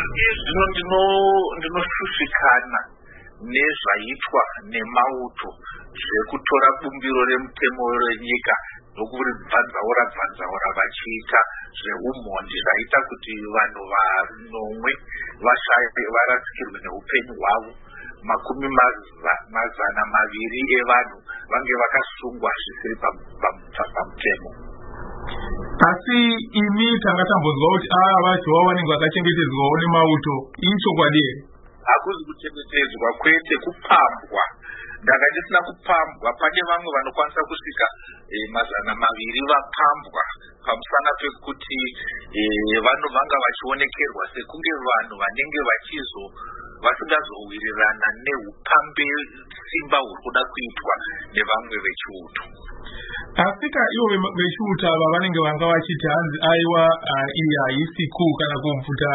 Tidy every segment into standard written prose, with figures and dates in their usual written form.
Zvino ndinoshushikana nezvaitwa nemauto zvekutora bumbiro remutemo renyika nokubvadzaura vachiita zveumhondi zvaita kuti vanhu vanomwe varasikirwe neupenyu hwavo. 200 evanhu vange vakasungwa zvisiri pamutemo. Asi imi tanga tambonzwa kuti vacho vanenge vakachengetedzwawo nemauto, ichokwadi here? Hakuzi kuchengetedzwa, kwete kupambwa. Ndanga ndisina kupambwa. Pane vamwe vanokwanisa kusvika 200 vapambwa pamusana pekuti vanga vachionekerwa sekunge vanhu vanenge vasingazowirirana neupambe simba huri kuda kuitwa nevamwe vechiuto. Asika ivo vechiuto ava vanenge vanga vachiti hanzi aiwa iyi haisi kana kubvuta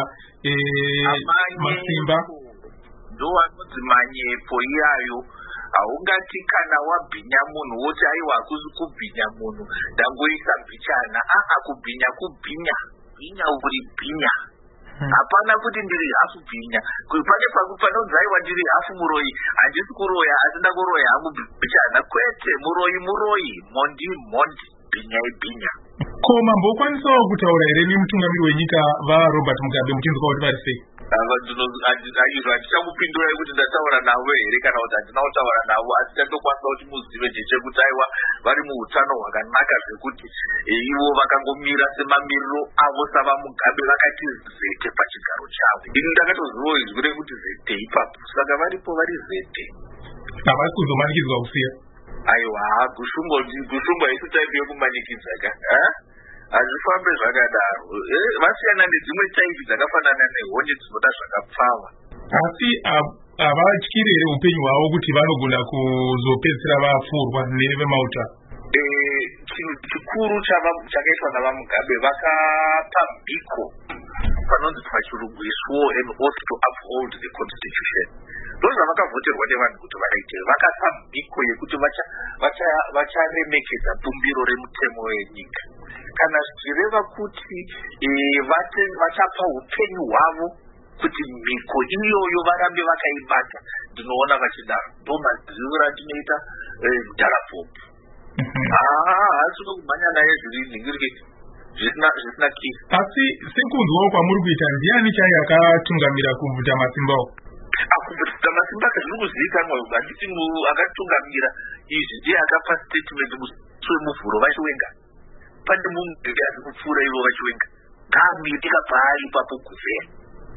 masimba. Ndowanonzi manyepo iyayo. Haungati kana wabhinya munhu woti aiwa hakuzi kubhinya munhu ndangoisa mbichana. Kubhinya kubhinya. Bhinya uri bhinya. Hapana kuti ndiri hafu bhinya. Pane panonzi aiwa ndiri hafu muroyi. Handisi kuroya asi ndakuroya hangu mbichana. Kwete, muroyi muroyi, mondi mondi, bhinya ibhinya. Ko mambokwanisawo kutaura here nemutungamiri wenyika vaRobert Mugabe muchinzwa kuti vari sei? Handichamupindura kuti ndataura navo here kana kuti handina kutaura navo, asi tatokwanisa kuti muzive chechekuti aiwa vari muutano hwakanaka zvekuti ivo vakangomira semamiriro avo savaMugabe vakati zete pachigaro chavo. Ini ndakatozivawo izwi rekuti zete ipapo, saka varipo vari zete. Havasi kuzomanikidzwa kusiya? Aiwa, gushumba isu taipi yekumanikidza ka. Hazvifambe zvakadaro. Vasiyana nedzimwe taipi dzakafanana nehonye dzinoda zvakapfava. Asi havatyiri here upenyu hwavo kuti vanogona kuzopedzisira vapfurwa nevemauta? Chinhu chikuru chakaitwa navaMugabe, vakapa mhiko panonzi pachirungu swore an oath to uphold the constitution. Ndozvavakavhoterwa nevanhu kuti vaite. Vakapa mhiko yekuti vacharemekedza bumbiro remutemo wenyika. Kana zvichireva kuti vachapa upenyu hwavo kuti mhiko iyoyo varambe vakaibata, ndinoona vachidaro. Ndomaziviro ratinoita mudharapopu. Hasi nokumhanya naye zvisina kisi. Asi sekunzwawo kwamuri kuita, ndiani chai akatungamira kubvuta masimbawo? Kubvuta masimba kazviri kuzivikanwa, handiti akatungamira izvi ndiye akapa statement musi wemuvhuro vachiwenga. Pane munhu ari kupfuura ivo vachiwenga. Ngamitika paari ipapo kuvhera.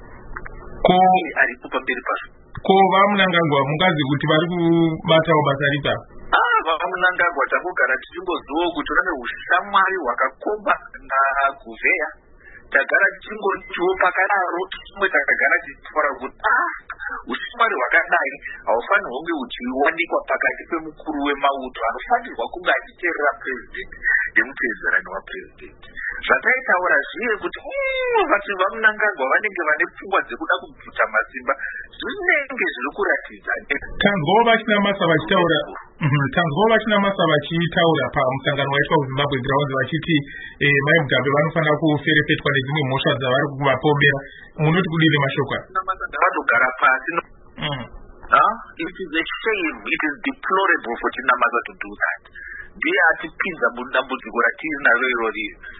Aripo pamberi pazvo. Ko vamunangagwa mungazi kuti vari kubatawo basa ripa? Vamunangagwa takugara tichingozivawo kuti vane ushamwari hwakakomba naGuveya. Tagara tichingorichiwo pakadaro, chimwe takagara tichitaura kuti ushamwari hwakadai haufanirwi kunge huchiwanikwa pakati pemukuru wemauto anofanirwa kunge achiteerera president nemutedzerani wapresident. Zvataitaura zviye kuti vati vamunangagwa vanenge vane pfungwa dzekuda kubvuta masimba zvinenge zviri kuratidza. Tanzwawo vachina masa vachitaura pamusangano waitwa kuZimbabwe grounds vachiti mai Mugabe vanofanira kuferefetwa nedzimwe mhosva dzavari kuvapomera. Munoti kudini mashoko aya? Vanogara pasi. It is a shame, it is deplorable for Chinamasa to do that. Ndiye atipinza mudambudziko ratiri naro irori.